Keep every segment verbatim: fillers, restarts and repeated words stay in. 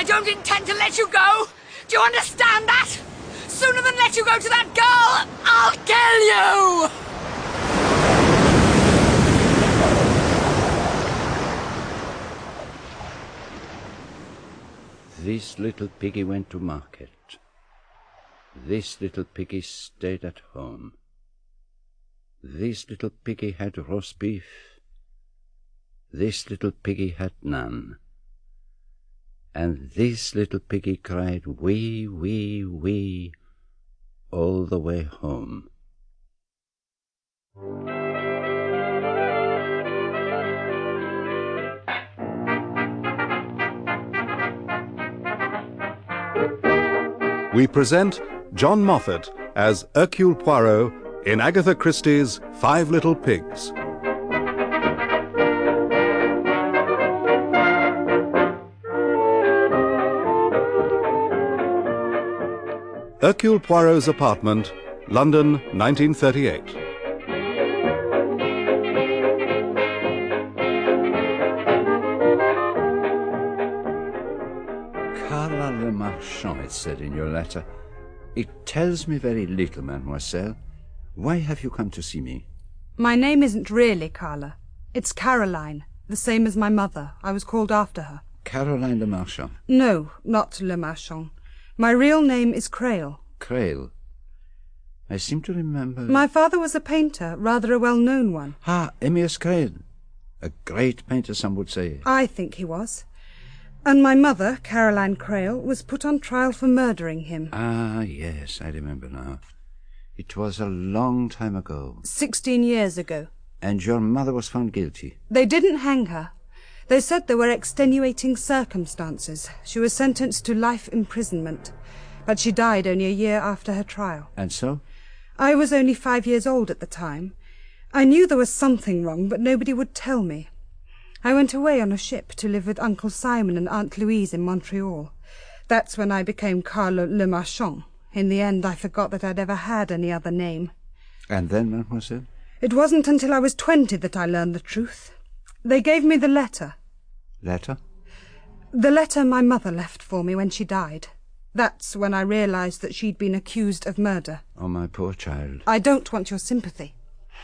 I don't intend to let you go. Do you understand that? Sooner than let you go to that girl, I'll kill you! This little piggy went to market. This little piggy stayed at home. This little piggy had roast beef. This little piggy had none. And this little piggy cried wee, wee, wee all the way home. We present John Moffat as Hercule Poirot in Agatha Christie's Five Little Pigs. Hercule Poirot's apartment, London, nineteen thirty-eight. Carla Le Marchand, it said in your letter. It tells me very little, mademoiselle. Why have you come to see me? My name isn't really Carla. It's Caroline, the same as my mother. I was called after her. Caroline Le Marchand? No, not Le Marchand. My real name is Crail. Crail? I seem to remember... My father was a painter, rather a well-known one. Ah, Amias Crail. A great painter, some would say. I think he was. And my mother, Caroline Crail, was put on trial for murdering him. Ah, yes, I remember now. It was a long time ago. Sixteen years ago. And your mother was found guilty? They didn't hang her. They said there were extenuating circumstances. She was sentenced to life imprisonment, but she died only a year after her trial. And so? I was only five years old at the time. I knew there was something wrong, but nobody would tell me. I went away on a ship to live with Uncle Simon and Aunt Louise in Montreal. That's when I became Carla Le Marchand. In the end, I forgot that I'd ever had any other name. And then, mademoiselle? It wasn't until I was twenty that I learned the truth. They gave me the letter. Letter? The letter my mother left for me when she died. That's when I realized that she'd been accused of murder. Oh, my poor child. I don't want your sympathy.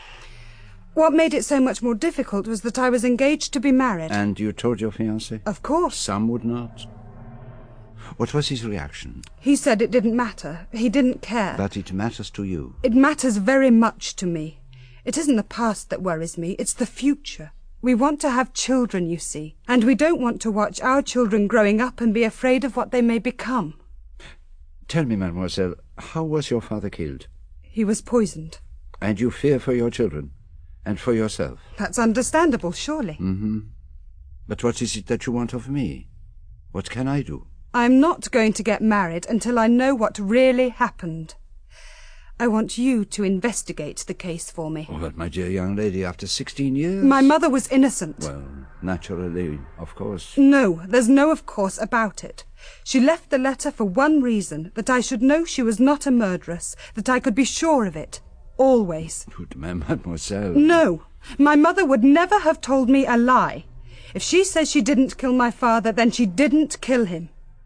What made it so much more difficult was that I was engaged to be married. And you told your fiancé? Of course. Some would not. What was his reaction? He said it didn't matter. He didn't care. But it matters to you. It matters very much to me. It isn't the past that worries me, it's the future. We want to have children, you see, and we don't want to watch our children growing up and be afraid of what they may become. Tell me, mademoiselle, how was your father killed? He was poisoned. And you fear for your children? And for yourself? That's understandable, surely. Mm-hmm. But what is it that you want of me? What can I do? I'm not going to get married until I know what really happened. I want you to investigate the case for me. Oh, but my dear young lady, after sixteen years... My mother was innocent. Well, naturally, of course. No, there's no of course about it. She left the letter for one reason, that I should know she was not a murderess, that I could be sure of it. Always. But, mademoiselle... No, my mother would never have told me a lie. If she says she didn't kill my father, then she didn't kill him.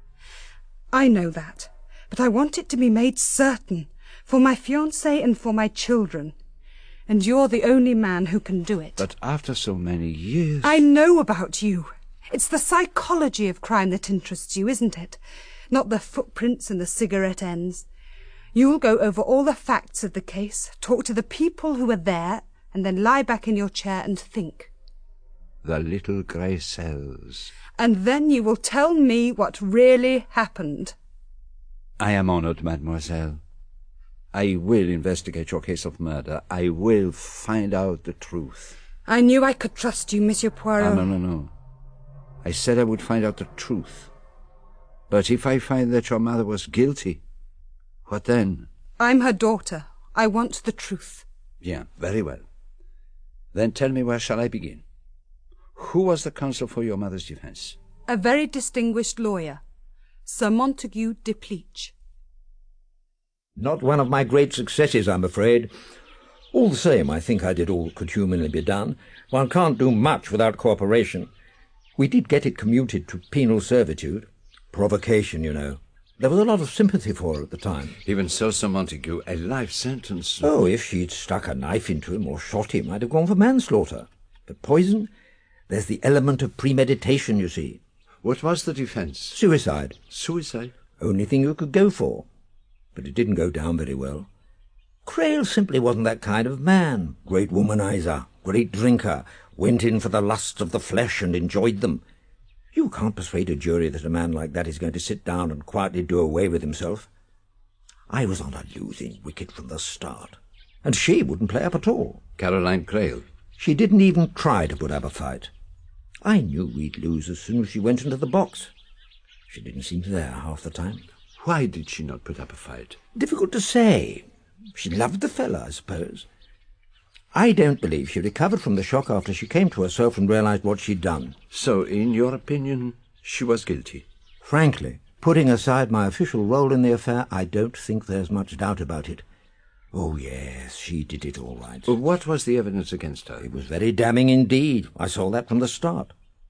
I know that, but I want it to be made certain, for my fiancé and for my children. And you're the only man who can do it. But after so many years... I know about you. It's the psychology of crime that interests you, isn't it? Not the footprints and the cigarette ends. You'll go over all the facts of the case, talk to the people who were there, and then lie back in your chair and think. The little grey cells. And then you will tell me what really happened. I am honoured, mademoiselle. I will investigate your case of murder. I will find out the truth. I knew I could trust you, Monsieur Poirot. Ah, no, no, no. I said I would find out the truth. But if I find that your mother was guilty, what then? I'm her daughter. I want the truth. Bien, very well. Then tell me, where shall I begin? Who was the counsel for your mother's defence? A very distinguished lawyer, Sir Montague Depleach. Not one of my great successes, I'm afraid. All the same, I think I did all that could humanly be done. One can't do much without cooperation. We did get it commuted to penal servitude. Provocation, you know. There was a lot of sympathy for her at the time. Even so, Sir Montague, a life sentence. Oh, if she'd stuck a knife into him or shot him, I'd have gone for manslaughter. But poison? There's the element of premeditation, you see. What was the defence? Suicide. Suicide? Only thing you could go for. But it didn't go down very well. Crail simply wasn't that kind of man. Great womanizer, great drinker, went in for the lusts of the flesh and enjoyed them. You can't persuade a jury that a man like that is going to sit down and quietly do away with himself. I was on a losing wicket from the start, and she wouldn't play up at all. Caroline Crail? She didn't even try to put up a fight. I knew we'd lose as soon as she went into the box. She didn't seem there half the time. Why did she not put up a fight? Difficult to say. She loved the fella, I suppose. I don't believe she recovered from the shock after she came to herself and realized what she'd done. So, in your opinion, she was guilty? Frankly, putting aside my official role in the affair, I don't think there's much doubt about it. Oh, yes, she did it all right. What was the evidence against her? It was very damning indeed. I saw that from the start.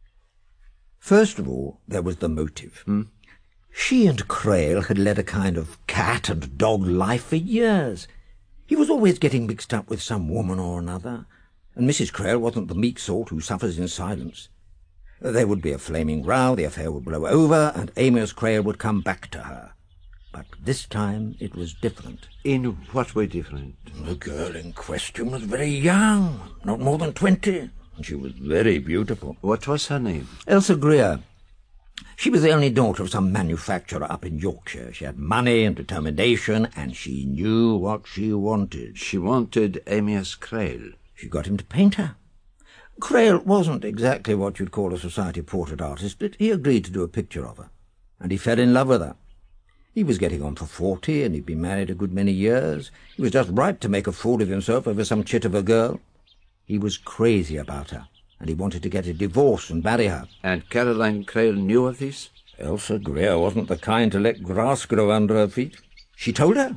First of all, there was the motive. Hmm? She and Crail had led a kind of cat and dog life for years. He was always getting mixed up with some woman or another, and Missus Crail wasn't the meek sort who suffers in silence. There would be a flaming row, the affair would blow over, and Amias Crail would come back to her. But this time it was different. In what way different? The girl in question was very young, not more than twenty, and she was very beautiful. What was her name? Elsa Greer. She was the only daughter of some manufacturer up in Yorkshire. She had money and determination, and she knew what she wanted. She wanted Amias Crail. She got him to paint her. Crail wasn't exactly what you'd call a society portrait artist, but he agreed to do a picture of her, and he fell in love with her. He was getting on for forty, and he'd been married a good many years. He was just right to make a fool of himself over some chit of a girl. He was crazy about her, and he wanted to get a divorce and marry her. And Caroline Crail knew of this? Elsa Greer wasn't the kind to let grass grow under her feet. She told her.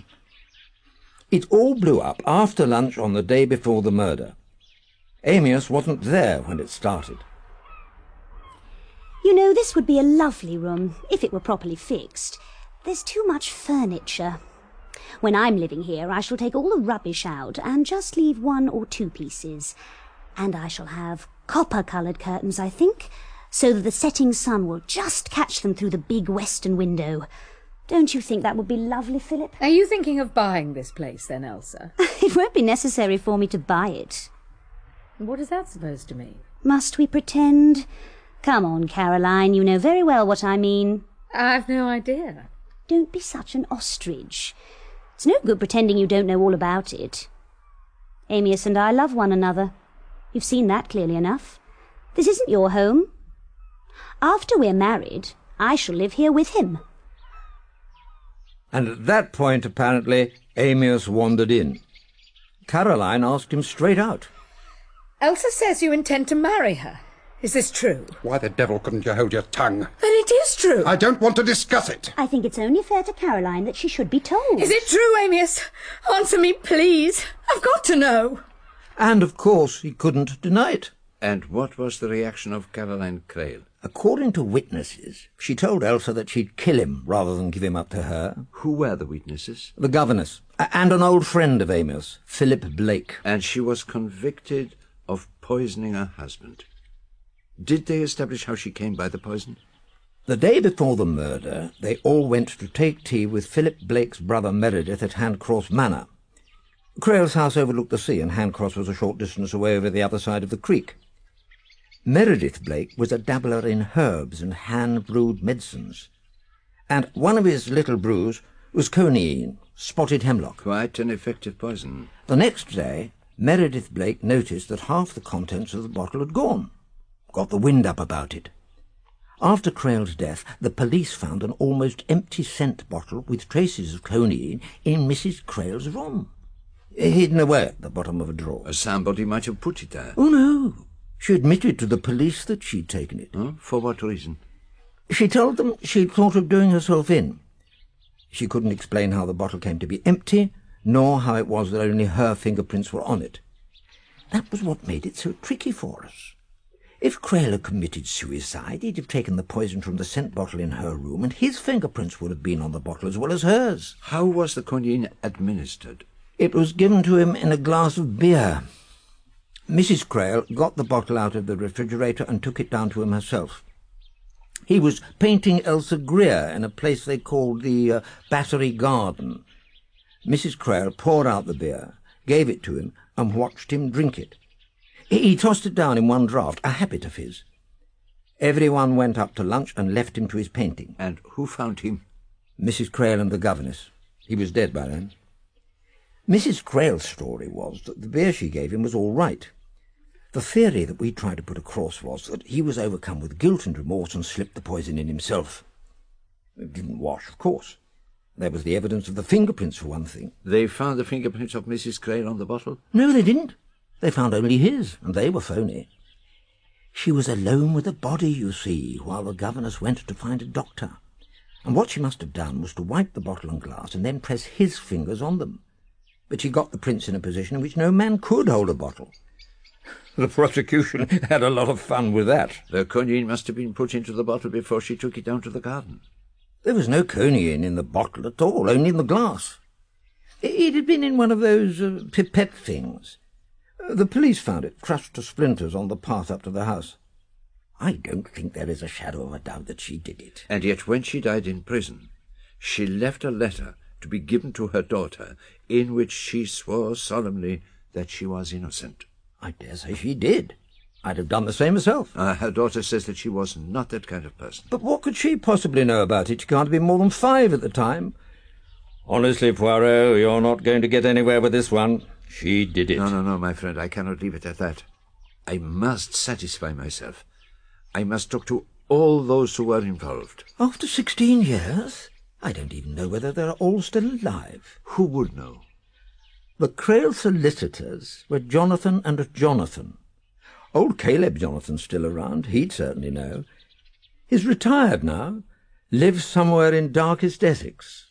It all blew up after lunch on the day before the murder. Amias wasn't there when it started. You know, this would be a lovely room, if it were properly fixed. There's too much furniture. When I'm living here, I shall take all the rubbish out and just leave one or two pieces. And I shall have copper-coloured curtains, I think, so that the setting sun will just catch them through the big western window. Don't you think that would be lovely, Philip? Are you thinking of buying this place, then, Elsa? It won't be necessary for me to buy it. What is that supposed to mean? Must we pretend? Come on, Caroline, you know very well what I mean. I've no idea. Don't be such an ostrich. It's no good pretending you don't know all about it. Amias and I love one another. You've seen that clearly enough. This isn't your home. After we're married, I shall live here with him. And at that point, apparently, Amias wandered in. Caroline asked him straight out. Elsa says you intend to marry her. Is this true? Why the devil couldn't you hold your tongue? Then it is true. I don't want to discuss it. I think it's only fair to Caroline that she should be told. Is it true, Amias? Answer me, please. I've got to know. And, of course, he couldn't deny it. And what was the reaction of Caroline Crail? According to witnesses, she told Elsa that she'd kill him rather than give him up to her. Who were the witnesses? The governess, and an old friend of Amias, Philip Blake. And she was convicted of poisoning her husband. Did they establish how she came by the poison? The day before the murder, they all went to take tea with Philip Blake's brother Meredith at Handcross Manor. Crail's house overlooked the sea, and Handcross was a short distance away over the other side of the creek. Meredith Blake was a dabbler in herbs and hand-brewed medicines, and one of his little brews was coniine, spotted hemlock. Quite an effective poison. The next day, Meredith Blake noticed that half the contents of the bottle had gone. Got the wind up about it. After Crail's death, the police found an almost empty scent bottle with traces of coniine in Missus Crail's room, hidden away at the bottom of a drawer. Somebody might have put it there. Oh, no. She admitted to the police that she'd taken it. Huh? For what reason? She told them she'd thought of doing herself in. She couldn't explain how the bottle came to be empty, nor how it was that only her fingerprints were on it. That was what made it so tricky for us. If Crail had committed suicide, he'd have taken the poison from the scent bottle in her room, and his fingerprints would have been on the bottle as well as hers. How was the quinine administered? It was given to him in a glass of beer. Missus Crail got the bottle out of the refrigerator and took it down to him herself. He was painting Elsa Greer in a place they called the uh, Battery Garden. Missus Crail poured out the beer, gave it to him, and watched him drink it. He, he tossed it down in one draught, a habit of his. Everyone went up to lunch and left him to his painting. And who found him? Missus Crail and the governess. He was dead by then. Missus Crail's story was that the beer she gave him was all right. The theory that we tried to put across was that he was overcome with guilt and remorse and slipped the poison in himself. It didn't wash, of course. There was the evidence of the fingerprints, for one thing. They found the fingerprints of Missus Crail on the bottle? No, they didn't. They found only his, and they were phony. She was alone with the body, you see, while the governess went to find a doctor. And what she must have done was to wipe the bottle and glass and then press his fingers on them. But she got the prints in a position in which no man could hold a bottle. The prosecution had a lot of fun with that. The quinine must have been put into the bottle before she took it down to the garden. There was no quinine in the bottle at all, only in the glass. It had been in one of those uh, pipette things. Uh, the police found it crushed to splinters on the path up to the house. I don't think there is a shadow of a doubt that she did it. And yet when she died in prison, she left a letter to be given to her daughter in which she swore solemnly that she was innocent. I dare say she did. I'd have done the same myself. Uh, her daughter says that she was not that kind of person. But what could she possibly know about it? She can't have been more than five at the time. Honestly, Poirot, you're not going to get anywhere with this one. She did it. No, no, no, my friend, I cannot leave it at that. I must satisfy myself. I must talk to all those who were involved. After sixteen years? I don't even know whether they're all still alive. Who would know? The Crail solicitors were Jonathan and Jonathan. Old Caleb Jonathan's still around. He'd certainly know. He's retired now. Lives somewhere in darkest Essex.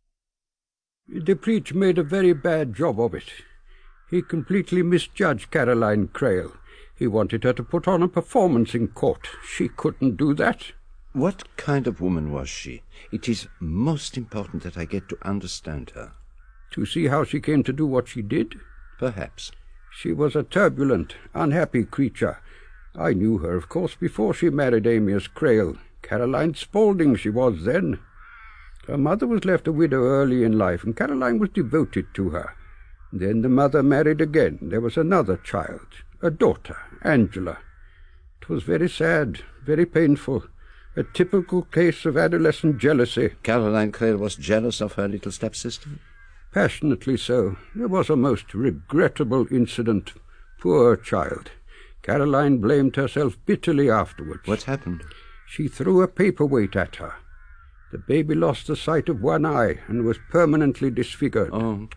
The preach made a very bad job of it. He completely misjudged Caroline Crail. He wanted her to put on a performance in court. She couldn't do that. What kind of woman was she? It is most important that I get to understand her. To see how she came to do what she did? Perhaps. She was a turbulent, unhappy creature. I knew her, of course, before she married Amias Crail. Caroline Spaulding she was then. Her mother was left a widow early in life, and Caroline was devoted to her. Then the mother married again. There was another child, a daughter, Angela. It was very sad, very painful. A typical case of adolescent jealousy. Caroline Crail was jealous of her little stepsister? Passionately so. There was a most regrettable incident. Poor child. Caroline blamed herself bitterly afterwards. What happened? She threw a paperweight at her. The baby lost the sight of one eye and was permanently disfigured. Oh.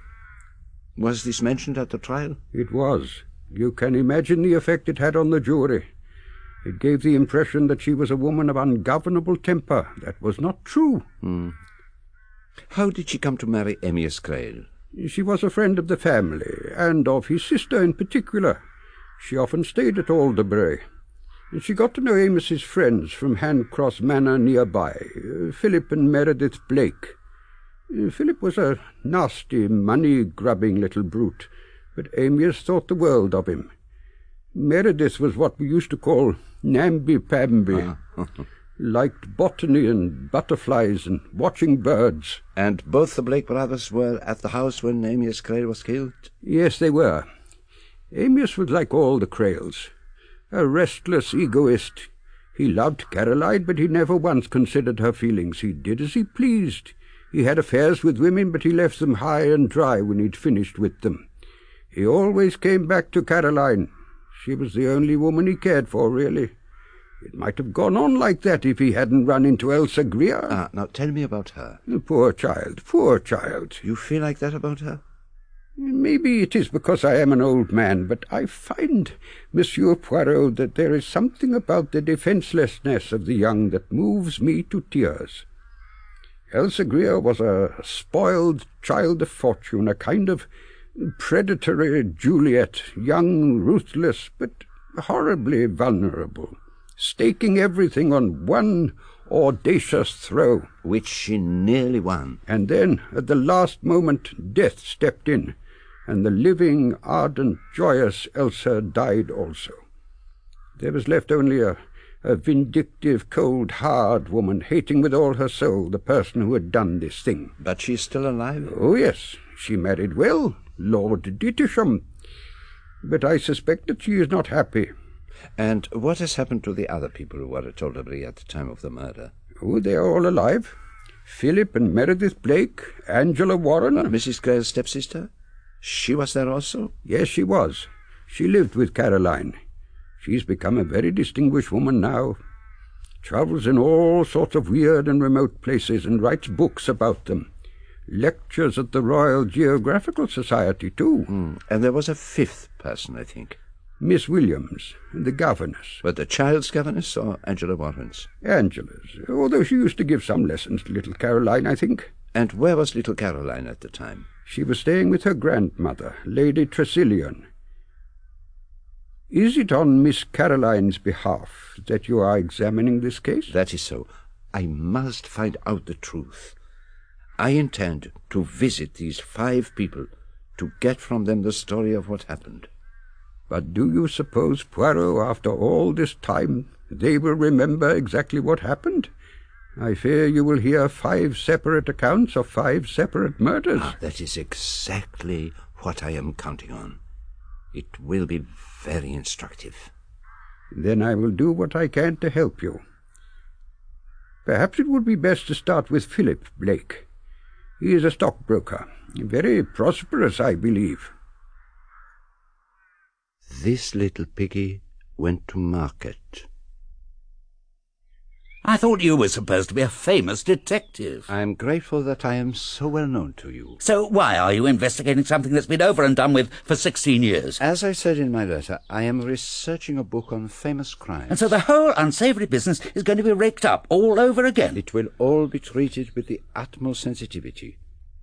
Was this mentioned at the trial? It was. You can imagine the effect it had on the jury. It gave the impression that she was a woman of ungovernable temper. That was not true. Hmm. How did she come to marry Amias Crail? She was a friend of the family, and of his sister in particular. She often stayed at Alderbury. And she got to know Amias's friends from Handcross Manor nearby, uh, Philip and Meredith Blake. Uh, Philip was a nasty, money-grubbing little brute, but Amias thought the world of him. Meredith was what we used to call namby-pamby. Ah. Liked botany and butterflies and watching birds. And both the Blake brothers were at the house when Amias Crail was killed? Yes, they were. Amias was like all the Crails, a restless egoist. He loved Caroline, but he never once considered her feelings. He did as he pleased. He had affairs with women, but he left them high and dry when he'd finished with them. He always came back to Caroline. She was the only woman he cared for, really. It might have gone on like that if he hadn't run into Elsa Greer. Ah, now tell me about her. Poor child, poor child. You feel like that about her? Maybe it is because I am an old man, but I find, Monsieur Poirot, that there is something about the defencelessness of the young that moves me to tears. Elsa Greer was a spoiled child of fortune, a kind of predatory Juliet, young, ruthless, but horribly vulnerable, staking everything on one audacious throw. Which she nearly won. And then, at the last moment, death stepped in, and the living, ardent, joyous Elsa died also. There was left only a, a vindictive, cold, hard woman, hating with all her soul the person who had done this thing. But she's still alive? Oh, yes. She married well, Lord Dittersham. But I suspect that she is not happy. And what has happened to the other people who were at Alderbury at the time of the murder? Oh, they are all alive. Philip and Meredith Blake, Angela Warren. But Missus Grail's stepsister? She was there also? Yes, she was. She lived with Caroline. She's become a very distinguished woman now. Travels in all sorts of weird and remote places and writes books about them. Lectures at the Royal Geographical Society, too. Mm. And there was a fifth person, I think. Miss Williams, the governess. But the child's governess or Angela Warren's? Angela's, although she used to give some lessons to little Caroline, I think. And where was little Caroline at the time? She was staying with her grandmother, Lady Tressilian. Is it on Miss Caroline's behalf that you are examining this case? That is so. I must find out the truth. I intend to visit these five people to get from them the story of what happened. But do you suppose, Poirot, after all this time, they will remember exactly what happened? I fear you will hear five separate accounts of five separate murders. Ah, that is exactly what I am counting on. It will be very instructive. Then I will do what I can to help you. Perhaps it would be best to start with Philip Blake. He is a stockbroker, very prosperous, I believe. This little piggy went to market. I thought you were supposed to be a famous detective. I am grateful that I am so well known to you. So why are you investigating something that's been over and done with for sixteen years? As I said in my letter, I am researching a book on famous crimes. And so the whole unsavoury business is going to be raked up all over again? It will all be treated with the utmost sensitivity.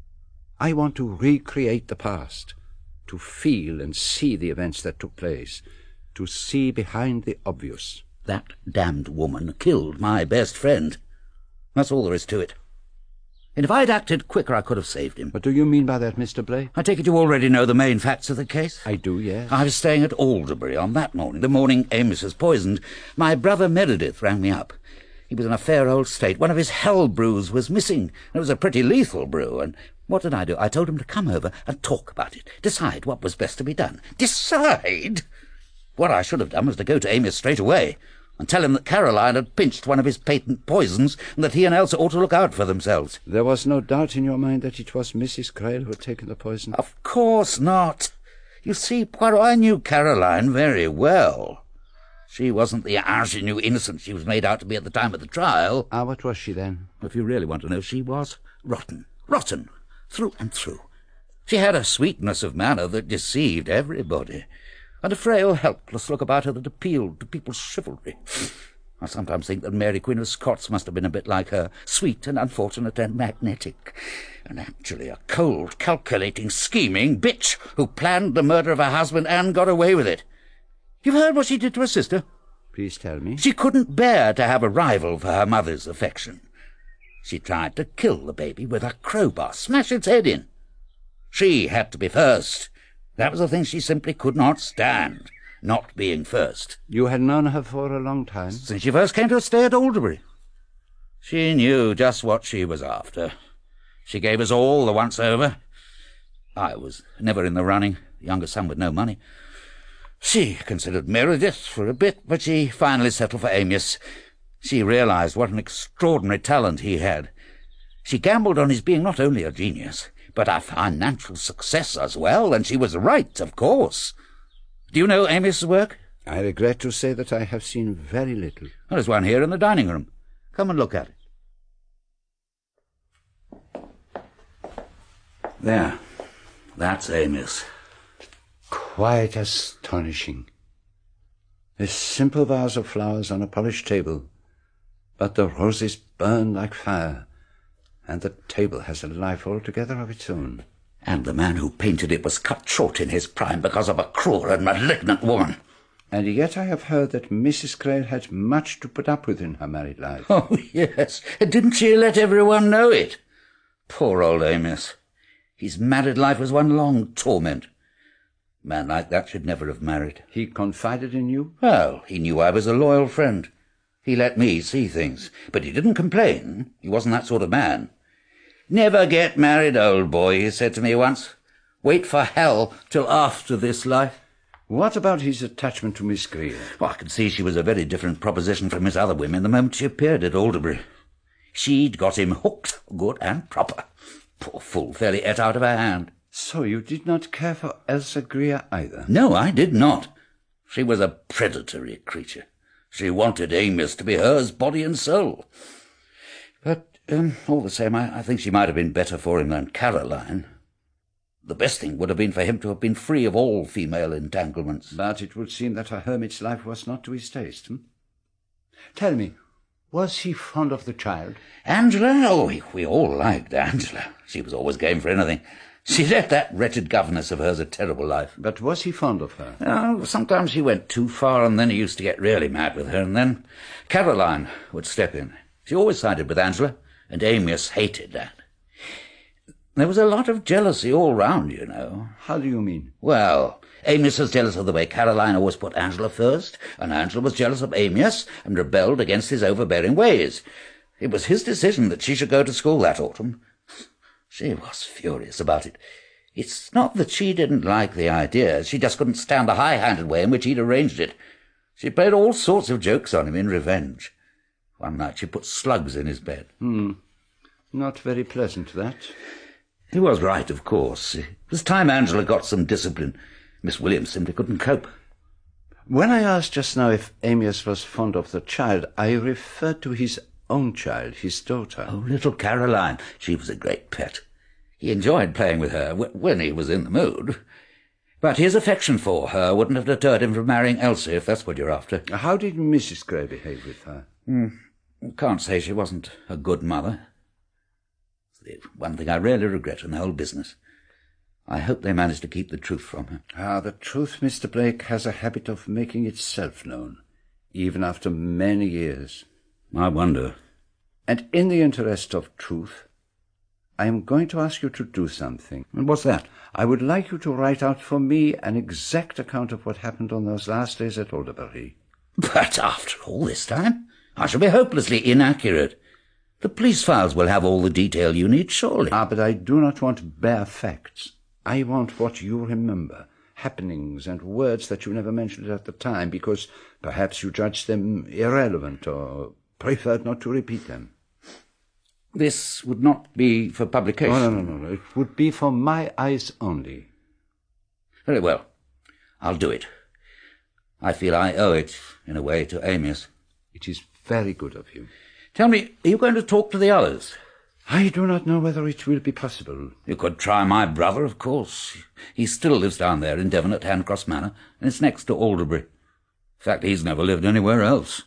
I want to recreate the past, to feel and see the events that took place, to see behind the obvious. That damned woman killed my best friend. That's all there is to it. And if I'd acted quicker, I could have saved him. What do you mean by that, Mister Blake? I take it you already know the main facts of the case? I do, yes. I was staying at Alderbury on that morning, the morning Amos was poisoned. My brother Meredith rang me up. He was in a fair old state. One of his hell brews was missing. It was a pretty lethal brew, and what did I do? I told him to come over and talk about it, decide what was best to be done. Decide? What I should have done was to go to Amos straight away and tell him that Caroline had pinched one of his patent poisons and that he and Elsa ought to look out for themselves. There was no doubt in your mind that it was Missus Grail who had taken the poison? Of course not. You see, Poirot, I knew Caroline very well. She wasn't the ingenue innocent she was made out to be at the time of the trial. Ah, what was she then? If you really want to know, she was rotten. Rotten. Through and through. She had a sweetness of manner that deceived everybody, and a frail, helpless look about her that appealed to people's chivalry. I sometimes think that Mary Queen of Scots must have been a bit like her, sweet and unfortunate and magnetic, and actually a cold, calculating, scheming bitch who planned the murder of her husband and got away with it. You've heard what she did to her sister? Please tell me. She couldn't bear to have a rival for her mother's affection. She tried to kill the baby with a crowbar, smash its head in. She had to be first. That was the thing she simply could not stand, not being first. You had known her for a long time? Since she first came to stay at Alderbury. She knew just what she was after. She gave us all the once-over. I was never in the running, the younger son with no money. She considered Meredith for a bit, but she finally settled for Amos. She realized what an extraordinary talent he had. She gambled on his being not only a genius, but a financial success as well, and she was right, of course. Do you know Amos's work? I regret to say that I have seen very little. There's one here in the dining room. Come and look at it. There. That's Amos. Quite astonishing. A simple vase of flowers on a polished table, but the roses burn like fire, and the table has a life altogether of its own. And the man who painted it was cut short in his prime because of a cruel and malignant woman. And yet I have heard that Missus Crail had much to put up with in her married life. Oh, yes. Didn't she let everyone know it? Poor old Amos. His married life was one long torment. A man like that should never have married. He confided in you? Well, he knew I was a loyal friend. He let me see things, but he didn't complain. He wasn't that sort of man. Never get married, old boy, he said to me once. Wait for hell till after this life. What about his attachment to Miss Greer? Well, I could see she was a very different proposition from his other women the moment she appeared at Alderbury. She'd got him hooked, good and proper. Poor fool fairly ate out of her hand. So you did not care for Elsa Greer either? No, I did not. She was a predatory creature. She wanted Amos to be hers, body and soul. But um, all the same, I, I think she might have been better for him than Caroline. The best thing would have been for him to have been free of all female entanglements. But it would seem that a hermit's life was not to his taste. Hmm? Tell me, was he fond of the child? Angela? Oh, we, we all liked Angela. She was always game for anything. She let that wretched governess of hers a terrible life. But was he fond of her? Oh, sometimes he went too far, and then he used to get really mad with her, and then Caroline would step in. She always sided with Angela, and Amos hated that. There was a lot of jealousy all round, you know. How do you mean? Well, Amos was jealous of the way Caroline always put Angela first, and Angela was jealous of Amos and rebelled against his overbearing ways. It was his decision that she should go to school that autumn. She was furious about it. It's not that she didn't like the idea. She just couldn't stand the high-handed way in which he'd arranged it. She played all sorts of jokes on him in revenge. One night she put slugs in his bed. Hmm. Not very pleasant, that. He was right, of course. It was time Angela got some discipline. Miss Williams simply couldn't cope. When I asked just now if Amos was fond of the child, I referred to his own child, his daughter. Oh, little Caroline. She was a great pet. He enjoyed playing with her when he was in the mood. But his affection for her wouldn't have deterred him from marrying Elsie, if that's what you're after. How did Missus Grey behave with her? Mm, can't say she wasn't a good mother. The one thing I really regret in the whole business. I hope they managed to keep the truth from her. Ah, the truth, Mister Blake, has a habit of making itself known, even after many years. I wonder. And in the interest of truth, I am going to ask you to do something. And what's that? I would like you to write out for me an exact account of what happened on those last days at Alderbury. But after all this time, I shall be hopelessly inaccurate. The police files will have all the detail you need, surely. Ah, but I do not want bare facts. I want what you remember, happenings and words that you never mentioned at the time, because perhaps you judged them irrelevant or preferred not to repeat them. This would not be for publication? Oh, no, no, no, no. It would be for my eyes only. Very well. I'll do it. I feel I owe it, in a way, to Amos. It is very good of you. Tell me, are you going to talk to the others? I do not know whether it will be possible. You could try my brother, of course. He still lives down there in Devon at Handcross Manor, and it's next to Alderbury. In fact, he's never lived anywhere else.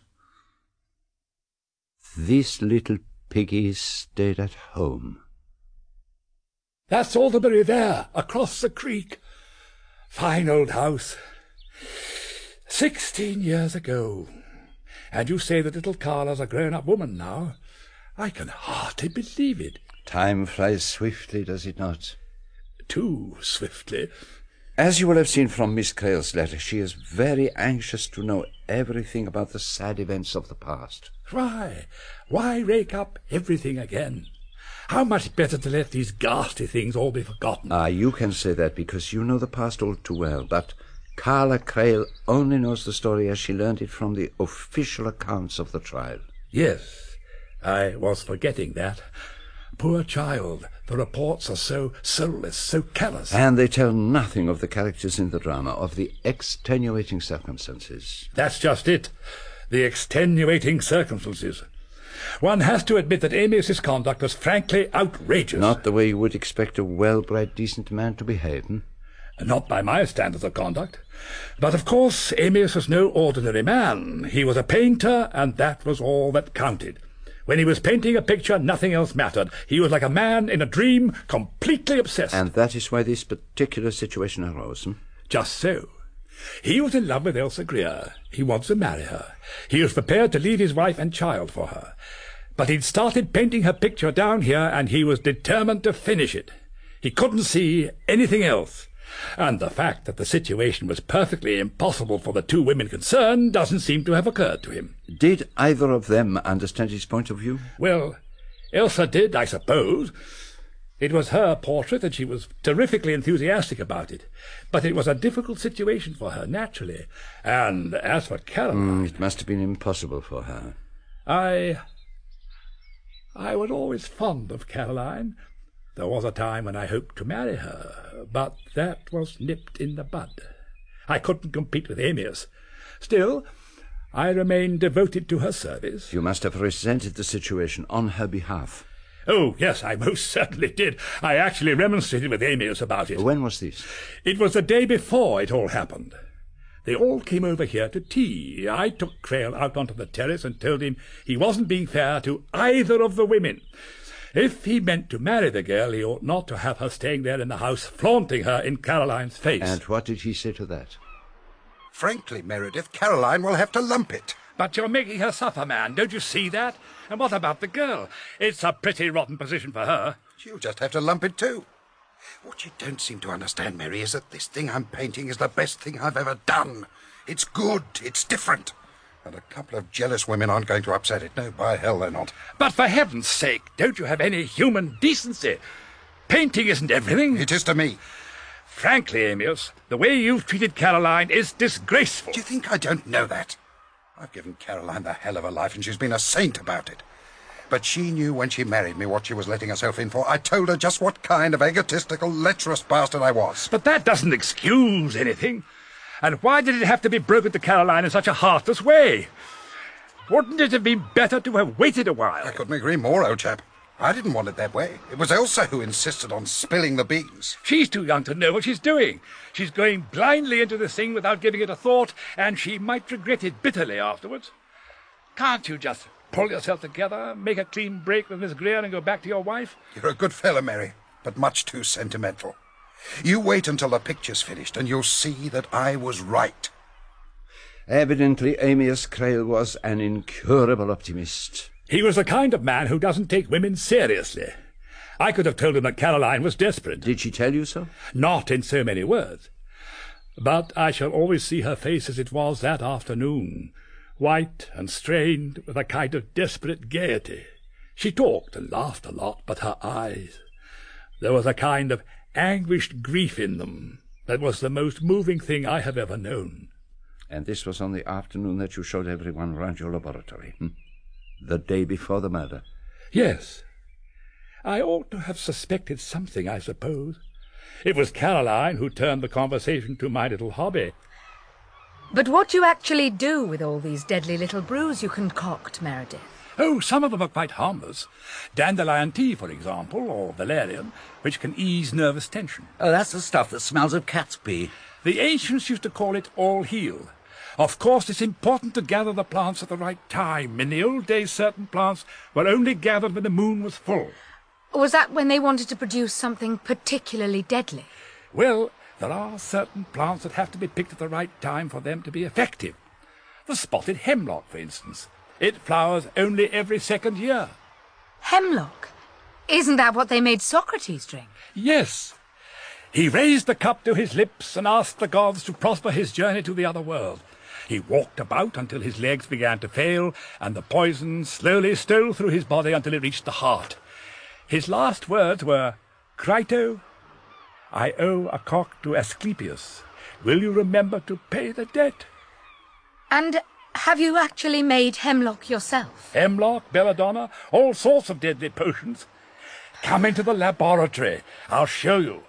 This little piggy stayed at home. That's Alderbury there, across the creek. Fine old house. Sixteen years ago. And you say that little Carla's a grown-up woman now. I can hardly believe it. Time flies swiftly, does it not? Too swiftly. As you will have seen from Miss Crail's letter, she is very anxious to know everything about the sad events of the past. Why? Why rake up everything again? How much better to let these ghastly things all be forgotten. Ah, you can say that because you know the past all too well, but Carla Crail only knows the story as she learned it from the official accounts of the trial. Yes, I was forgetting that. Poor child, the reports are so soulless, so callous. And they tell nothing of the characters in the drama, of the extenuating circumstances. That's just it, the extenuating circumstances. One has to admit that Amos's conduct was frankly outrageous. Not the way you would expect a well-bred, decent man to behave, hmm? Not by my standards of conduct. But of course Amos was no ordinary man. He was a painter, and that was all that counted. When he was painting a picture, nothing else mattered. He was like a man in a dream, completely obsessed. And that is why this particular situation arose, hmm? Just so. He was in love with Elsa Greer. He wants to marry her. He was prepared to leave his wife and child for her. But he'd started painting her picture down here, and he was determined to finish it. He couldn't see anything else. And the fact that the situation was perfectly impossible for the two women concerned doesn't seem to have occurred to him. Did either of them understand his point of view? Well, Elsa did, I suppose. It was her portrait, and she was terrifically enthusiastic about it. But it was a difficult situation for her, naturally. And as for Caroline... Mm, it must have been impossible for her. I... I was always fond of Caroline. There was a time when I hoped to marry her, but that was nipped in the bud. I couldn't compete with Amyas. Still, I remained devoted to her service. You must have resented the situation on her behalf. Oh, yes, I most certainly did. I actually remonstrated with Amyas about it. When was this? It was the day before it all happened. They all came over here to tea. I took Crail out onto the terrace and told him he wasn't being fair to either of the women. If he meant to marry the girl, he ought not to have her staying there in the house, flaunting her in Caroline's face. And what did he say to that? Frankly, Meredith, Caroline will have to lump it. But you're making her suffer, man. Don't you see that? And what about the girl? It's a pretty rotten position for her. She'll just have to lump it too. What you don't seem to understand, Mary, is that this thing I'm painting is the best thing I've ever done. It's good, it's different. And a couple of jealous women aren't going to upset it. No, by hell they're not. But for heaven's sake, don't you have any human decency? Painting isn't everything. It is to me. Frankly, Amias, the way you've treated Caroline is disgraceful. Do you think I don't know that? I've given Caroline the hell of a life, and she's been a saint about it. But she knew when she married me what she was letting herself in for. I told her just what kind of egotistical, lecherous bastard I was. But that doesn't excuse anything. And why did it have to be broken to Caroline in such a heartless way? Wouldn't it have been better to have waited a while? I couldn't agree more, old chap. I didn't want it that way. It was Elsa who insisted on spilling the beans. She's too young to know what she's doing. She's going blindly into this thing without giving it a thought, and she might regret it bitterly afterwards. Can't you just pull yourself together, make a clean break with Miss Greer, and go back to your wife? You're a good fellow, Mary, but much too sentimental. You wait until the picture's finished, and you'll see that I was right. Evidently, Amias Crail was an incurable optimist. He was the kind of man who doesn't take women seriously. I could have told him that Caroline was desperate. Did she tell you so? Not in so many words. But I shall always see her face as it was that afternoon, white and strained with a kind of desperate gaiety. She talked and laughed a lot, but her eyes, there was a kind of anguished grief in them that was the most moving thing I have ever known. And this was on the afternoon that you showed everyone round your laboratory, hmm? The day before the murder? Yes. I ought to have suspected something, I suppose. It was Caroline who turned the conversation to my little hobby. But what do you actually do with all these deadly little brews you concoct, Meredith? Oh, some of them are quite harmless. Dandelion tea, for example, or valerian, which can ease nervous tension. Oh, that's the stuff that smells of cat's pee. The ancients used to call it all heal. Of course, it's important to gather the plants at the right time. In the old days, certain plants were only gathered when the moon was full. Was that when they wanted to produce something particularly deadly? Well, there are certain plants that have to be picked at the right time for them to be effective. The spotted hemlock, for instance. It flowers only every second year. Hemlock? Isn't that what they made Socrates drink? Yes. He raised the cup to his lips and asked the gods to prosper his journey to the other world. He walked about until his legs began to fail, and the poison slowly stole through his body until it reached the heart. His last words were, "Crito, I owe a cock to Asclepius. Will you remember to pay the debt?" And have you actually made hemlock yourself? Hemlock, belladonna, all sorts of deadly potions. Come into the laboratory. I'll show you.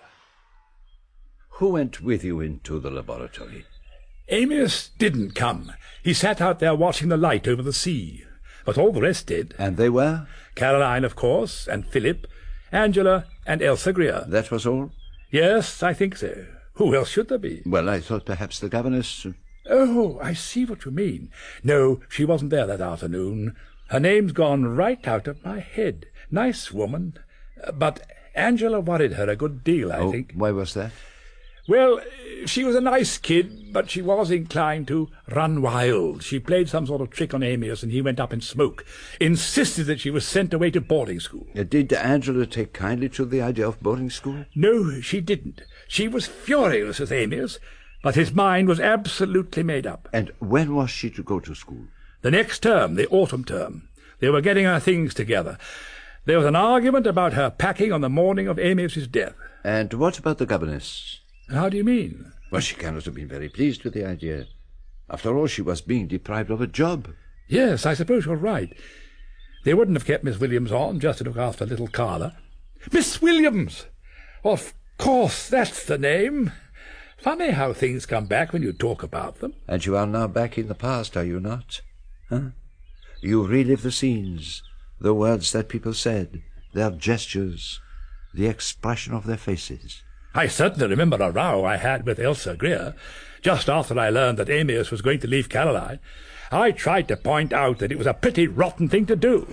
Who went with you into the laboratory? Amias didn't come. He sat out there watching the light over the sea. But all the rest did. And they were? Caroline, of course, and Philip, Angela, and Elsa Greer. That was all? Yes, I think so. Who else should there be? Well, I thought perhaps the governess... Oh, I see what you mean. No, she wasn't there that afternoon. Her name's gone right out of my head. Nice woman. But Angela worried her a good deal, I oh, think. Why was that? Well, she was a nice kid, but she was inclined to run wild. She played some sort of trick on Amias, and he went up in smoke, insisted that she was sent away to boarding school. Uh, did Angela take kindly to the idea of boarding school? No, she didn't. She was furious with Amias, but his mind was absolutely made up. And when was she to go to school? The next term, the autumn term. They were getting her things together. There was an argument about her packing on the morning of Amias's death. And what about the governess? How do you mean? Well, she cannot have been very pleased with the idea. After all, she was being deprived of a job. Yes, I suppose you're right. They wouldn't have kept Miss Williams on just to look after little Carla. Miss Williams! Of course, that's the name. Funny how things come back when you talk about them. And you are now back in the past, are you not? Huh? You relive the scenes, the words that people said, their gestures, the expression of their faces. I certainly remember a row I had with Elsa Greer, just after I learned that Amias was going to leave Caroline. I tried to point out that it was a pretty rotten thing to do.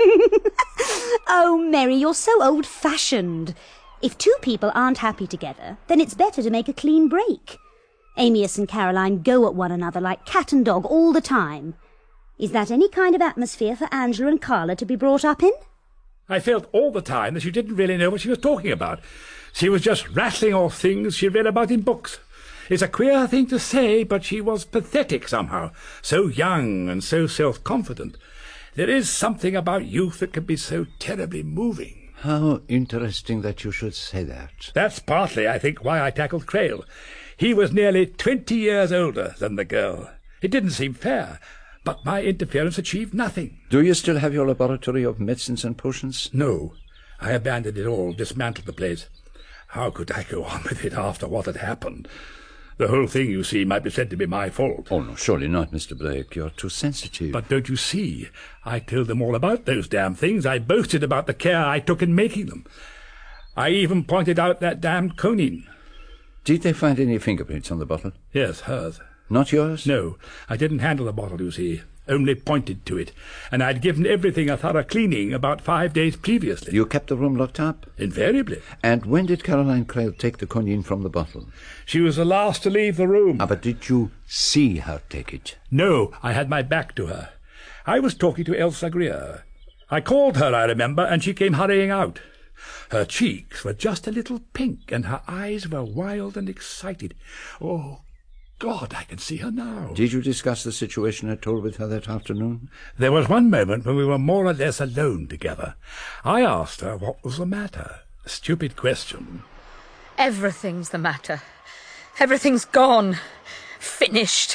Oh, Mary, you're so old-fashioned. If two people aren't happy together, then it's better to make a clean break. Amias and Caroline go at one another like cat and dog all the time. Is that any kind of atmosphere for Angela and Carla to be brought up in? I felt all the time that she didn't really know what she was talking about. She was just rattling off things she read about in books. It's a queer thing to say, but she was pathetic somehow, so young and so self-confident. There is something about youth that can be so terribly moving. How interesting that you should say that. That's partly, I think, why I tackled Crail. He was nearly twenty years older than the girl. It didn't seem fair, but my interference achieved nothing. Do you still have your laboratory of medicines and potions? No. I abandoned it all, dismantled the place. How could I go on with it after what had happened? The whole thing, you see, might be said to be my fault. Oh, no, surely not, Mister Blake. You're too sensitive. But don't you see? I told them all about those damn things. I boasted about the care I took in making them. I even pointed out that damned quinine. Did they find any fingerprints on the bottle? Yes, hers. Not yours? No, I didn't handle the bottle, you see. Only pointed to it, and I'd given everything a thorough cleaning about five days previously. You kept the room locked up? Invariably. And when did Caroline Crail take the quinine from the bottle? She was the last to leave the room. Ah, but did you see her take it? No, I had my back to her. I was talking to Elsa Greer. I called her, I remember, and she came hurrying out. Her cheeks were just a little pink, and her eyes were wild and excited. Oh, God, I can see her now. Did you discuss the situation at all with her that afternoon? There was one moment when we were more or less alone together. I asked her what was the matter. A stupid question. Everything's the matter. Everything's gone. Finished.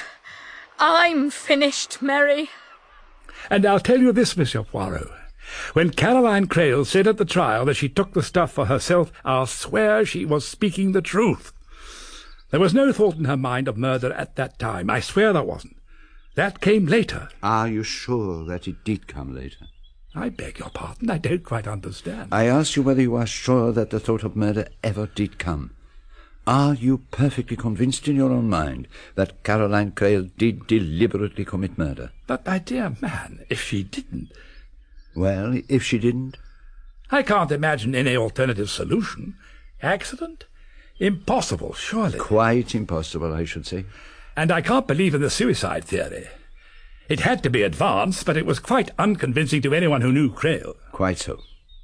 I'm finished, Mary. And I'll tell you this, Monsieur Poirot. When Caroline Crail said at the trial that she took the stuff for herself, I'll swear she was speaking the truth. There was no thought in her mind of murder at that time. I swear there wasn't. That came later. Are you sure that it did come later? I beg your pardon. I don't quite understand. I asked you whether you are sure that the thought of murder ever did come. Are you perfectly convinced in your own mind that Caroline Crail did deliberately commit murder? But, my dear man, if she didn't... Well, if she didn't? I can't imagine any alternative solution. Accident? Impossible, surely. Quite impossible, I should say. And I can't believe in the suicide theory. It had to be advanced, but it was quite unconvincing to anyone who knew Crail. Quite so.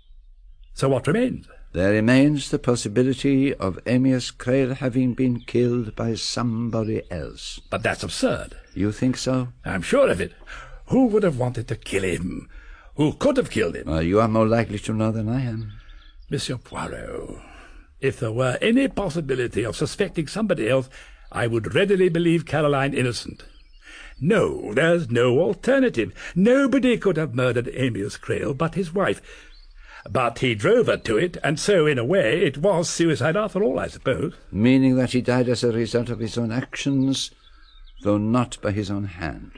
So what remains? There remains the possibility of Amias Crail having been killed by somebody else. But that's absurd. You think so? I'm sure of it. Who would have wanted to kill him? Who could have killed him? Well, you are more likely to know than I am. Monsieur Poirot, if there were any possibility of suspecting somebody else, I would readily believe Caroline innocent. No, there's no alternative. Nobody could have murdered Amias Crail but his wife. But he drove her to it, and so, in a way, it was suicide after all, I suppose. Meaning that he died as a result of his own actions, though not by his own hand.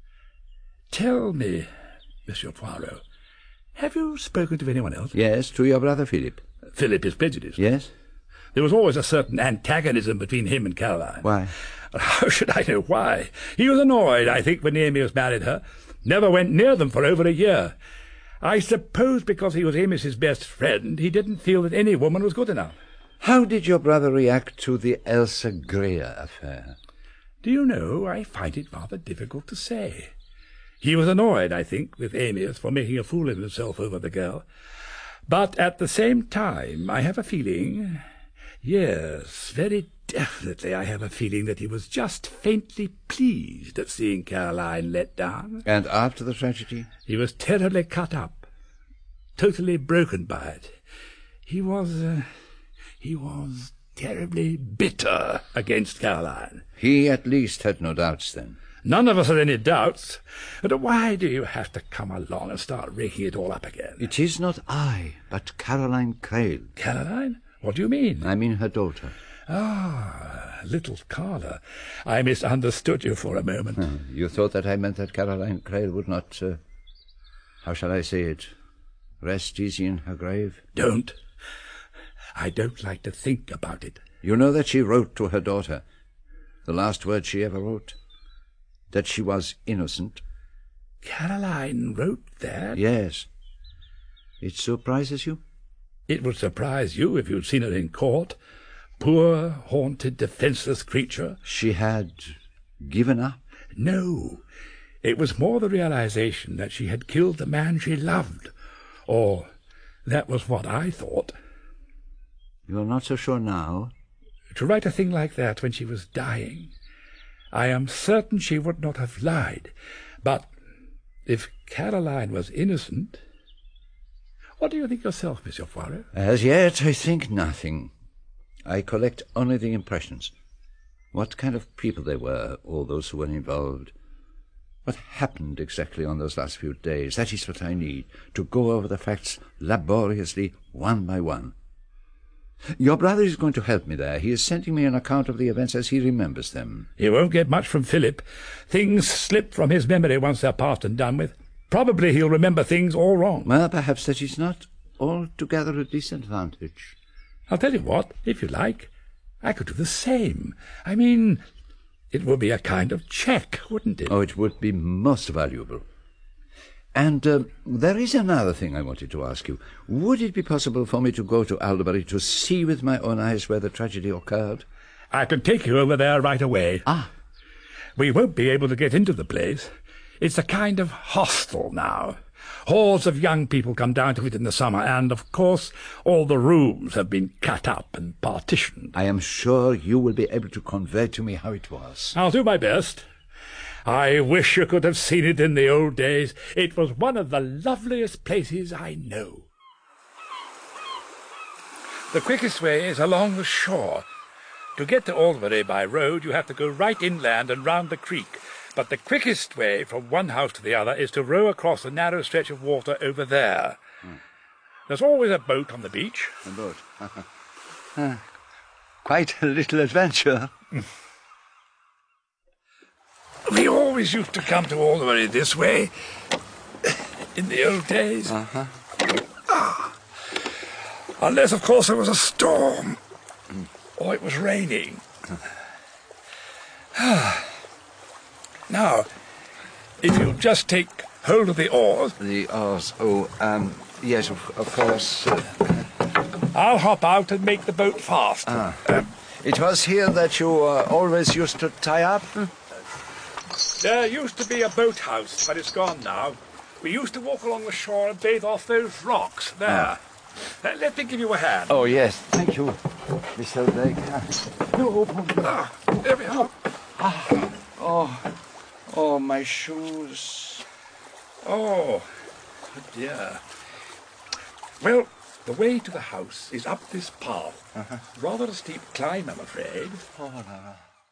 Tell me, Monsieur Poirot, have you spoken to anyone else? Yes, to your brother Philip. Philip is prejudiced. Yes? There was always a certain antagonism between him and Caroline. Why? How should I know why? He was annoyed, I think, when Amias married her. Never went near them for over a year. I suppose because he was Amias's best friend, he didn't feel that any woman was good enough. How did your brother react to the Elsa Greer affair? Do you know, I find it rather difficult to say. He was annoyed, I think, with Amias for making a fool of himself over the girl. But at the same time, I have a feeling... Yes, very definitely I have a feeling that he was just faintly pleased at seeing Caroline let down. And after the tragedy? He was terribly cut up, totally broken by it. He was... Uh, he was terribly bitter against Caroline. He at least had no doubts then. None of us had any doubts. But why do you have to come along and start raking it all up again? It is not I, but Caroline Crail. Caroline? What do you mean? I mean her daughter. Ah, little Carla. I misunderstood you for a moment. Hmm. You thought that I meant that Caroline Crail would not, uh, how shall I say it, rest easy in her grave? Don't. I don't like to think about it. You know that she wrote to her daughter, the last word she ever wrote, that she was innocent. Caroline wrote that? Yes. It surprises you? It would surprise you if you'd seen her in court. Poor, haunted, defenceless creature. She had given up? No. It was more the realization that she had killed the man she loved. Or that was what I thought. You're not so sure now? To write a thing like that when she was dying, I am certain she would not have lied. But if Caroline was innocent... What do you think yourself, Monsieur Poirot? As yet, I think nothing. I collect only the impressions. What kind of people they were, all those who were involved. What happened exactly on those last few days. That is what I need, to go over the facts laboriously, one by one. Your brother is going to help me there. He is sending me an account of the events as he remembers them. You won't get much from Philip. Things slip from his memory once they're past and done with. Probably he'll remember things all wrong. Well, perhaps that is not altogether a disadvantage. I'll tell you what, if you like, I could do the same. I mean, it would be a kind of check, wouldn't it? Oh, it would be most valuable. And uh, there is another thing I wanted to ask you. Would it be possible for me to go to Alderbury to see with my own eyes where the tragedy occurred? I can take you over there right away. Ah. We won't be able to get into the place. It's a kind of hostel now. Hordes of young people come down to it in the summer, and, of course, all the rooms have been cut up and partitioned. I am sure you will be able to convey to me how it was. I'll do my best. I wish you could have seen it in the old days. It was one of the loveliest places I know. The quickest way is along the shore. To get to Alderbury by road, you have to go right inland and round the creek. But the quickest way from one house to the other is to row across the narrow stretch of water over there. Hmm. There's always a boat on the beach. A boat? uh, quite a little adventure. We always used to come to Alderbury this way, in the old days. Uh-huh. Ah. Unless, of course, there was a storm, mm. or it was raining. Now, if you just take hold of the oars... The oars, oh, um, yes, of, of course. Uh, I'll hop out and make the boat fast. Ah. Um, it was here that you uh, always used to tie up? There used to be a boathouse, but it's gone now. We used to walk along the shore and bathe off those rocks there. Ah. Uh, let me give you a hand. Oh, yes, thank you, Mister Blake. Ah, there we are. Ah. Oh. Oh, my shoes. Oh, oh dear. Well, the way to the house is up this path. Uh-huh. Rather a steep climb, I'm afraid. Oh, no, no.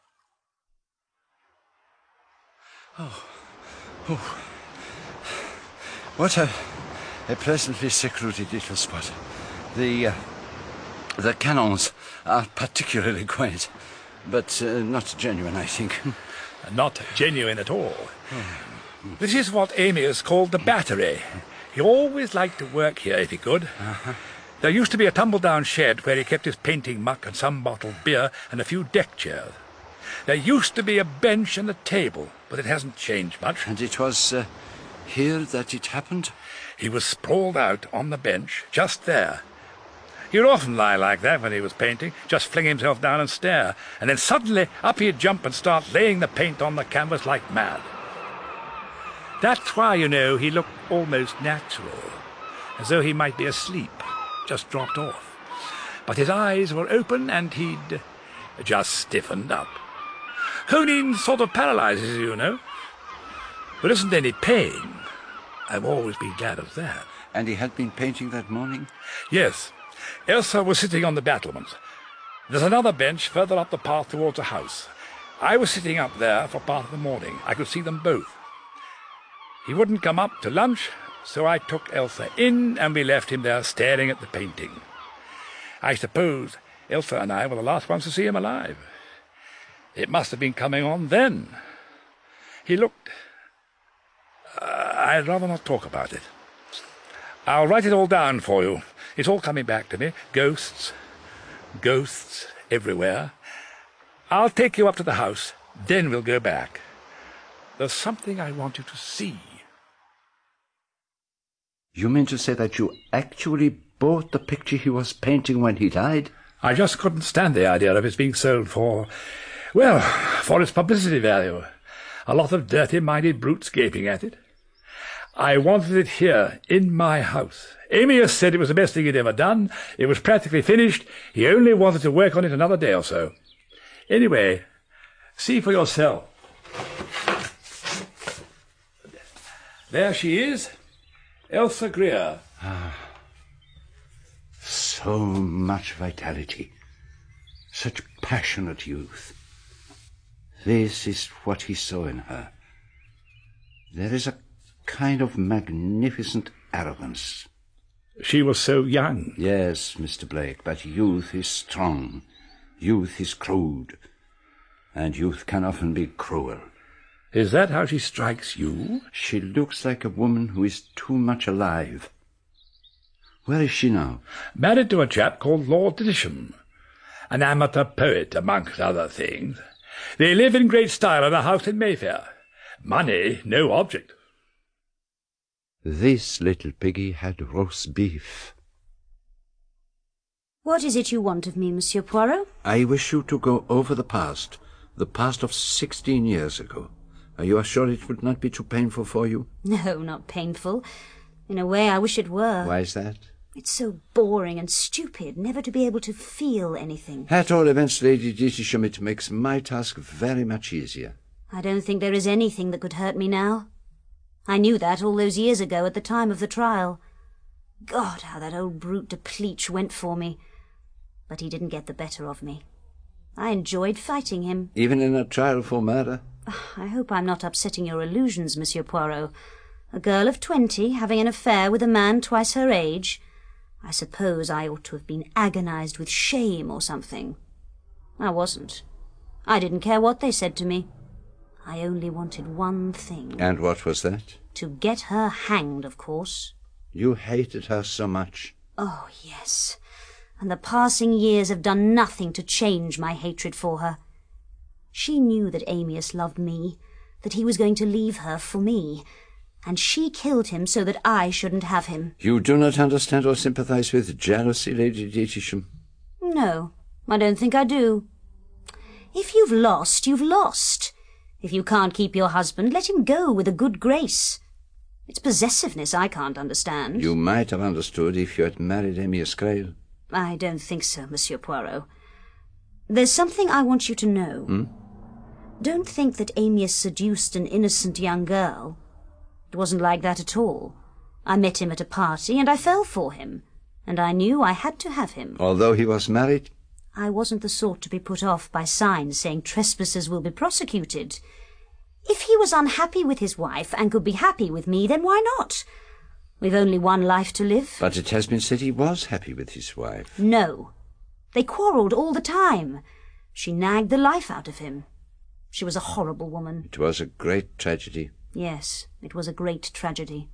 Oh, oh. What a, a pleasantly secluded little spot. The, uh, the canons are particularly quaint, but uh, not genuine, I think. Not genuine at all. This is what Amias called the Battery. He always liked to work here if he could. Uh-huh. There used to be a tumble-down shed where he kept his painting muck and some bottled beer and a few deck chairs. There used to be a bench and a table, but it hasn't changed much. And it was uh, here that it happened? He was sprawled out on the bench, just there. He would often lie like that when he was painting, just fling himself down and stare, and then suddenly up he'd jump and start laying the paint on the canvas like mad. That's why, you know, he looked almost natural, as though he might be asleep, just dropped off. But his eyes were open and he'd just stiffened up. Honing sort of paralyzes you, you know. There isn't any pain. I've always been glad of that. And he had been painting that morning? Yes. Elsa was sitting on the battlements. There's another bench further up the path towards the house. I was sitting up there for part of the morning. I could see them both. He wouldn't come up to lunch, so I took Elsa in and we left him there staring at the painting. I suppose Elsa and I were the last ones to see him alive. It must have been coming on then. He looked... Uh, I'd rather not talk about it. I'll write it all down for you. It's all coming back to me. Ghosts. Ghosts everywhere. I'll take you up to the house, then we'll go back. There's something I want you to see. You mean to say that you actually bought the picture he was painting when he died? I just couldn't stand the idea of its being sold for, well, for its publicity value. A lot of dirty-minded brutes gaping at it. I wanted it here, in my house. Amias said it was the best thing he'd ever done. It was practically finished. He only wanted to work on it another day or so. Anyway, see for yourself. There she is, Elsa Greer. Ah, so much vitality, such passionate youth. This is what he saw in her. There is a kind of magnificent arrogance. She was so young. Yes, Mister Blake, but youth is strong. Youth is crude. And youth can often be cruel. Is that how she strikes you? She looks like a woman who is too much alive. Where is she now? Married to a chap called Lord Didisham. An amateur poet, amongst other things. They live in great style in a house in Mayfair. Money, no object. This little piggy had roast beef. What is it you want of me, Monsieur Poirot? I wish you to go over the past, the past of sixteen years ago. Are you sure it would not be too painful for you? No, not painful. In a way, I wish it were. Why is that? It's so boring and stupid, never to be able to feel anything. At all events, Lady Disham, it makes my task very much easier. I don't think there is anything that could hurt me now. I knew that all those years ago at the time of the trial. God, how that old brute de Pleach went for me. But he didn't get the better of me. I enjoyed fighting him. Even in a trial for murder? I hope I'm not upsetting your illusions, Monsieur Poirot. A girl of twenty having an affair with a man twice her age. I suppose I ought to have been agonized with shame or something. I wasn't. I didn't care what they said to me. I only wanted one thing. And what was that? To get her hanged, of course. You hated her so much. Oh, yes. And the passing years have done nothing to change my hatred for her. She knew that Amias loved me, that he was going to leave her for me, and she killed him so that I shouldn't have him. You do not understand or sympathize with jealousy, Lady Disham? No, I don't think I do. If you've lost, you've lost. If you can't keep your husband, let him go with a good grace. It's possessiveness I can't understand. You might have understood if you had married Amias Crail. I don't think so, Monsieur Poirot. There's something I want you to know. Hmm? Don't think that Amias seduced an innocent young girl. It wasn't like that at all. I met him at a party, and I fell for him, and I knew I had to have him. Although he was married? I wasn't the sort to be put off by signs saying trespassers will be prosecuted. If he was unhappy with his wife and could be happy with me, then why not? We've only one life to live. But it has been said he was happy with his wife. No. They quarrelled all the time. She nagged the life out of him. She was a horrible woman. It was a great tragedy. Yes, it was a great tragedy.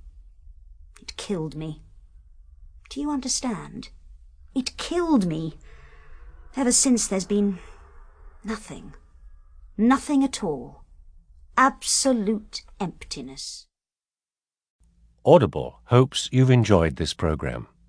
It killed me. Do you understand? It killed me. Ever since there's been nothing. Nothing at all. Absolute emptiness. Audible hopes you've enjoyed this program.